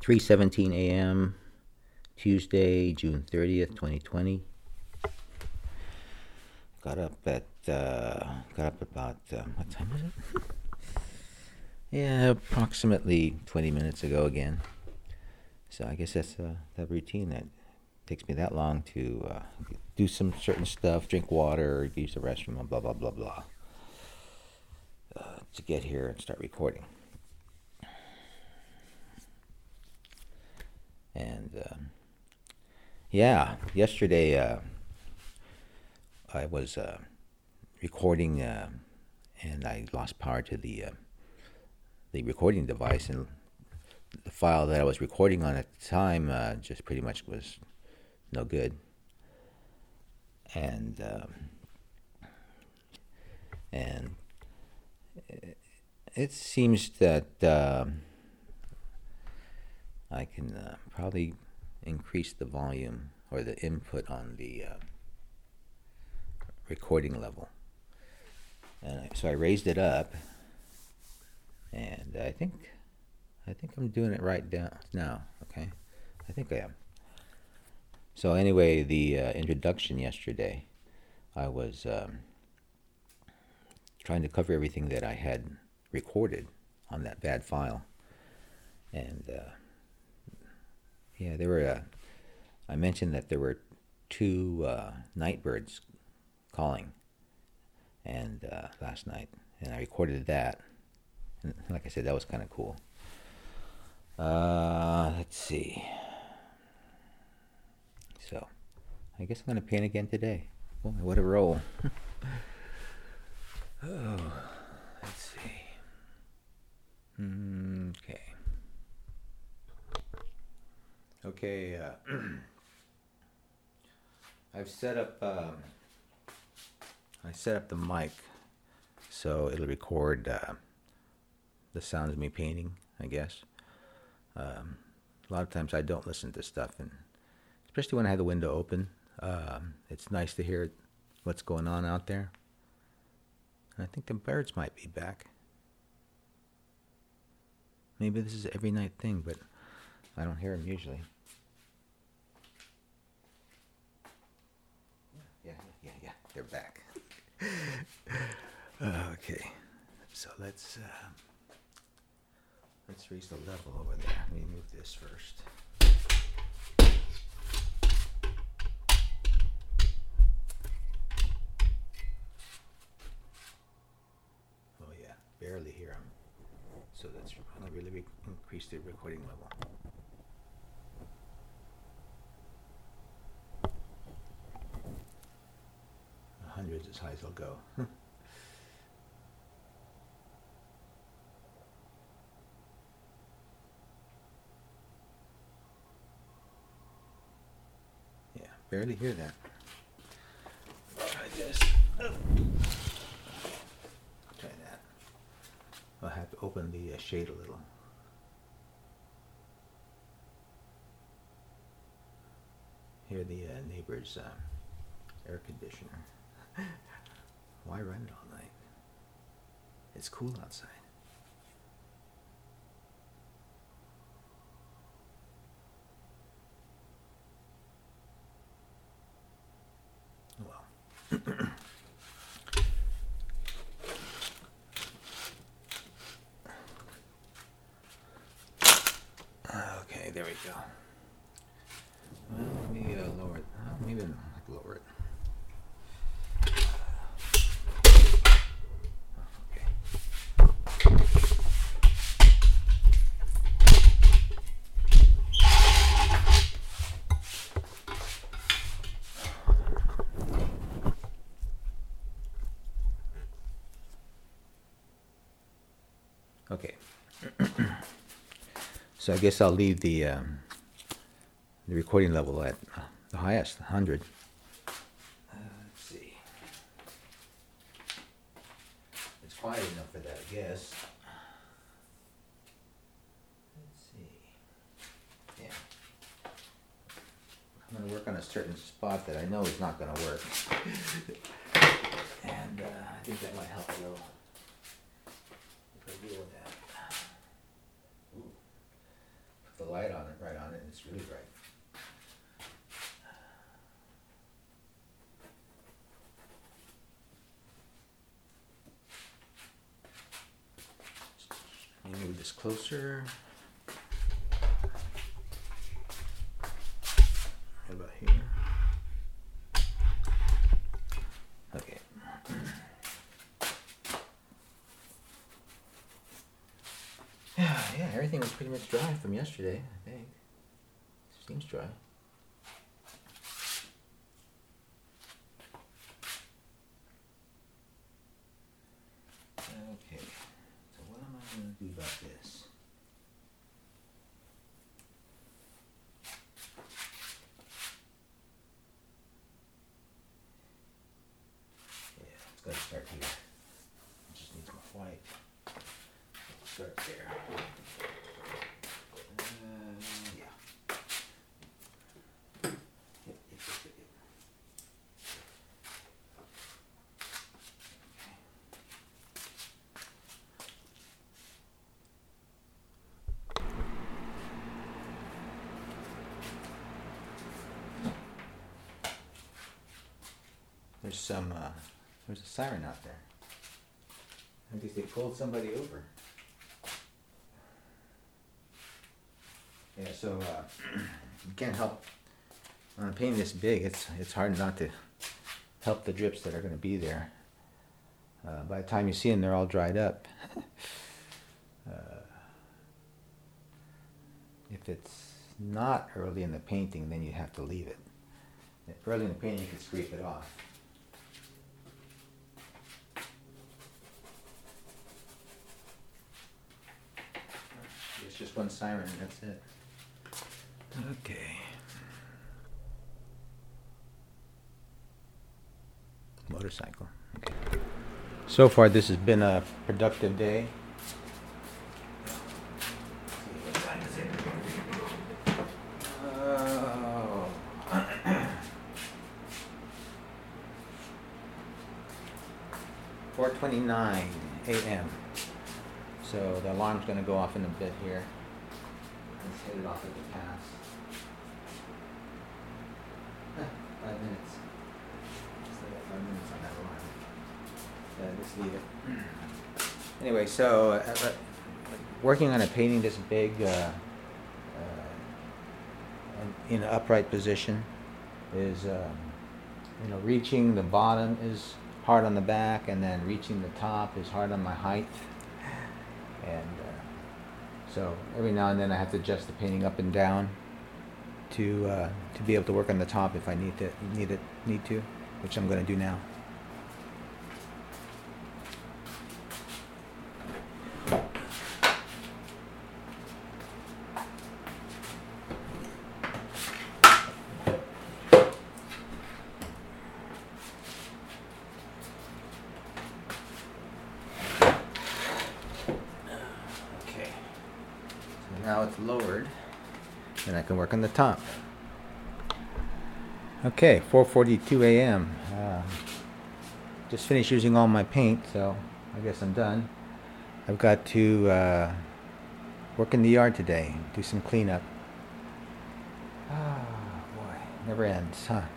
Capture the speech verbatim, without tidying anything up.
three seventeen a m Tuesday, June thirtieth, twenty twenty. Got up at uh, got up about uh, what time is it? Yeah, approximately twenty minutes ago again. So I guess that's uh, that routine that takes me that long to uh, do some certain stuff, drink water, use the restroom, blah blah blah blah, uh, to get here and start recording. And um, yeah, yesterday uh, I was uh, recording, uh, and I lost power to the uh, the recording device, and the file that I was recording on at the time uh, just pretty much was no good. And um, and it seems that uh, I can uh, probably increase the volume or the input on the uh, recording level. And I, so I raised it up, and I think I think I'm doing it right down now. Okay, I think I am. So anyway, the uh, introduction yesterday, I was um, trying to cover everything that I had recorded on that bad file, and uh, yeah, there were. Uh, I mentioned that there were two uh, night birds calling, and uh, last night, and I recorded that. And like I said, that was kind of cool. Uh, let's see. So, I guess I'm going to paint again today. Boy, what a roll. Oh, let's see. Okay. Okay, uh, I've set up, um, I set up the mic so it'll record uh, the sounds of me painting, I guess. Um, a lot of times I don't listen to stuff, and especially when I have the window open. Um, it's nice to hear what's going on out there. And I think the birds might be back. Maybe this is an every night thing, but I don't hear them usually. Yeah, yeah, yeah, they're back. Okay, so let's uh, let's raise the level over there. Let me move this first. Oh yeah, barely hear them. So that's going to really re- increase the recording level. one hundred is as high as it'll go. Yeah, barely hear that. Try this. Oh. Try that. I'll have to open the uh, shade a little. Hear the uh, neighbor's uh, air conditioner. Why run it all night? It's cool outside. Well. Okay, there we go. Well, let me uh, lower it. Oh, maybe I can lower it. Okay. So I guess I'll leave the um, the recording level at uh, the highest, one hundred. Uh, let's see. It's quiet enough for that, I guess. Let's see. Yeah. I'm going to work on a certain spot that I know is not going to work. And uh, I think that might help a little. If I deal with that. Ooh. Put the light on it, right on it, and it's really bright. Let me move this closer. How about here? Okay. Yeah, yeah, everything was pretty much dry from yesterday, I think. Seems dry. Okay, so what am I going to do about this? Yeah, it's got to start here. It just needs more white. Start there. Uh, yeah. Yep, yep, yep, yep, yep. There's some, uh, there's a siren out there. I guess they pulled somebody over. Yeah, so uh, you can't help, on a painting this big, it's it's hard not to help the drips that are going to be there. Uh, by the time you see them, they're all dried up. uh, if it's not early in the painting, then you have to leave it. Early in the painting, you can scrape it off. It's just one siren, and that's it. Okay. Motorcycle. Okay. So far, this has been a productive day. Oh. four twenty-nine a m So the alarm's going to go off in a bit here. Let's hit it off at the pass. Five minutes. Still got five minutes on that alarm. Yeah, just leave it. Anyway, so uh, working on a painting this big uh, uh, in an upright position is, um, you know, reaching the bottom is hard on the back, and then reaching the top is hard on my height. And uh, so every now and then I have to adjust the painting up and down to uh, to be able to work on the top if I need to need it need to, which I'm going to do now. Now it's lowered, and I can work on the top. Okay, four forty-two a m Uh, just finished using all my paint, so I guess I'm done. I've got to uh, work in the yard today, do some cleanup. Ah, boy, never ends, huh?